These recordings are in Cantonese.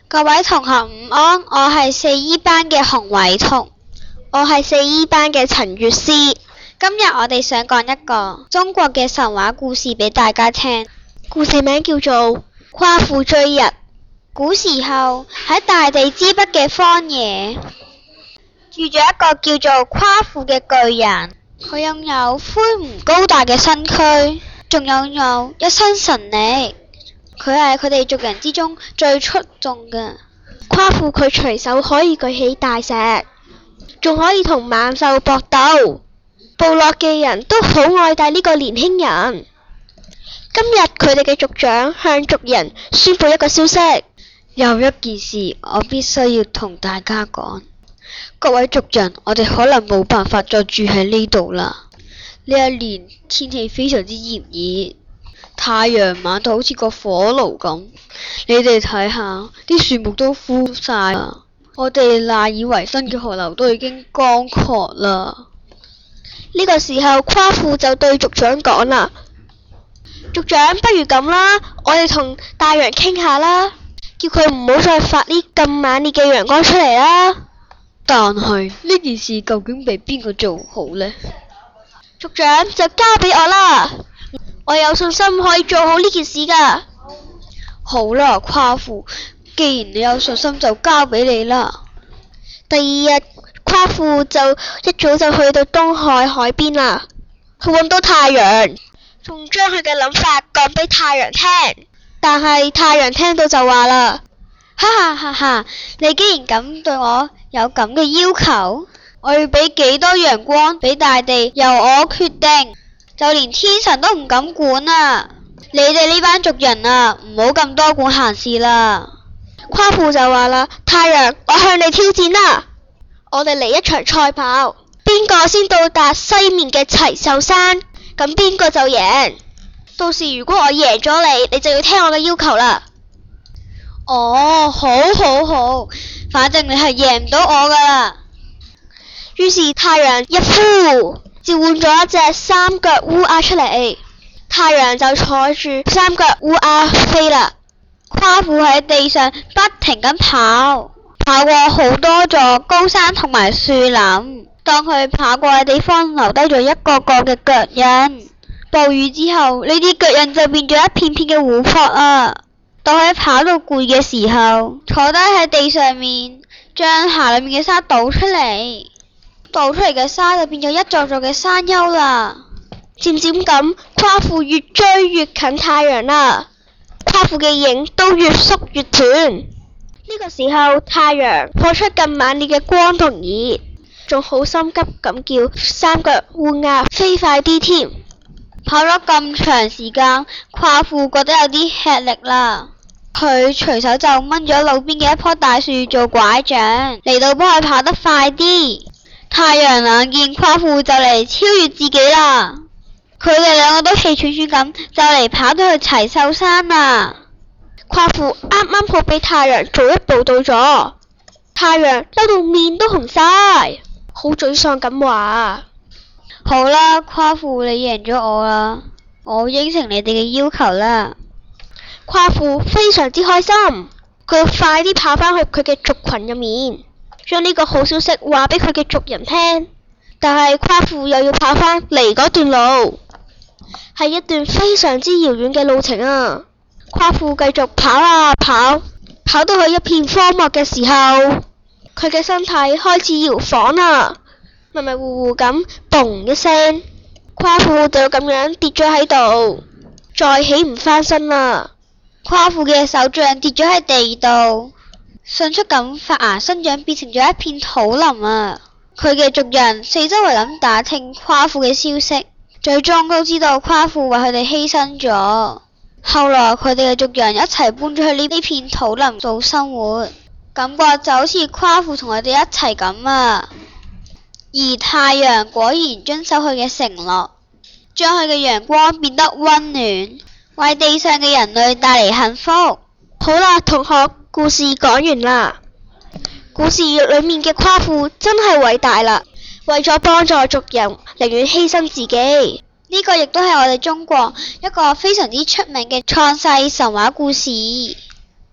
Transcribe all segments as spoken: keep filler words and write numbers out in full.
各位同學午安，我係四 E 班嘅洪偉彤， 我係四 E 班嘅陳月詩。 今日我哋想講一個中國嘅神話故事俾大家聽， 故事名叫做《夸父追日》。 古時候喺大地之北嘅荒野，住咗一個叫做夸父嘅巨人，佢擁有魁梧高大嘅身軀，仲擁有一身神力。佢係佢哋族人之中最出眾嘅。 夸父佢隨手可以舉起大石，仲可以同猛獸搏鬥。部落嘅人都好愛戴呢個年輕人。今日佢哋嘅族長向族人宣布一個消息， 有一件事我必須要同大家講。各位族人，我哋可能冇辦法再住喺呢度啦。呢一年天氣非常之炎熱，太陽猛到好似個火爐咁。你哋睇下，啲樹木都枯晒啦，我哋賴以為生嘅河流都已經乾涸啦。 呢個時候，夸父就對族長講啦：族長，不如咁啦，我哋同大陽傾下啦，叫佢唔好再發呢咁猛烈嘅陽光出嚟啦。 但係呢件事究竟俾邊個做好呢？ 族長，就交俾我啦，我有信心可以做好呢件事噶。 好啦，夸父，既然你有信心，就交俾你啦。 第二日，夸父就一早就去到東海海邊啦，佢揾到太陽，仲將佢嘅諗法講俾太陽聽。但係太陽聽到就話啦： 哈哈哈哈，你竟然咁對我有咁嘅要求，我要俾幾多陽光俾大地由我決定，就連天神都唔敢管啊！你哋呢班族人啊，唔好咁多管閒事啦。 夸父就話啦：太陽，我向你挑戰啦！我哋嚟一場賽跑，邊個先到達西面嘅齊獸山，咁邊個就贏。到時如果我贏咗你，你就要聽我嘅要求啦。 哦，好好好，反正你係贏唔到我噶啦。 於是太陽一呼，召喚咗一隻三腳烏鴉出嚟，太陽就坐住三腳烏鴉飛啦。 夸父喺地上不停咁跑，跑過好多座高山同埋樹林。當佢跑過嘅地方留低咗一個個嘅腳印，暴雨之後，呢啲腳印就變咗一片片嘅湖泊啊！當佢跑到攰嘅時候，坐低喺地上面，將鞋裏面嘅沙倒出嚟，倒出嚟嘅沙就變咗一座座嘅山丘啦。 漸漸咁，夸父越追越近太陽啦，夸父嘅影都越縮越短。呢個時候，太陽放出更猛烈嘅光同熱，仲好心急咁叫三腳烏鴉飛快啲添。 跑咗咁長時間，夸父覺得有啲吃力啦。佢隨手就掹咗路邊嘅一棵大樹做拐杖，嚟到幫佢跑得快啲。太陽眼見夸父就嚟超越自己啦，佢哋兩個都氣喘喘咁，就嚟跑到去齊獸山啦。 夸父啱啱好俾太陽早一步到咗，太陽嬲到面都紅晒，好沮喪咁話： 好啦，夸父，你贏咗我啦，我應承你哋嘅要求啦。 夸父非常之開心，佢要快啲跑返去佢嘅族群入面，將呢個好消息話俾佢嘅族人聽。但係夸父又要跑返嚟嗰段路，係一段非常之遙遠嘅路程啊！夸父繼續跑啊跑，跑到去一片荒漠嘅時候，佢嘅身體開始搖晃啦，迷迷糊糊咁，嘣一聲，夸父就咁樣跌咗喺度，再起唔返身啦。 夸父嘅手杖跌咗喺地度，迅速咁發芽生長，變成咗一片土林啊！佢嘅族人四周圍咁打聽夸父嘅消息，最終都知道夸父為佢哋犧牲咗。後來佢哋嘅族人一齊搬咗去呢呢片土林度生活，感覺就好似夸父同佢哋一齊咁啊！而太陽果然遵守佢嘅承諾，將佢嘅陽光變得溫暖，為地上嘅人類帶嚟幸福。 好啦，同學，故事講完啦。故事裏面嘅夸父真係偉大啦，為咗幫助族人，寧願犧牲自己。 呢個亦都係我哋中國一個非常之出名嘅創世神話故事。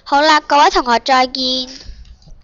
好啦，各位同學再見。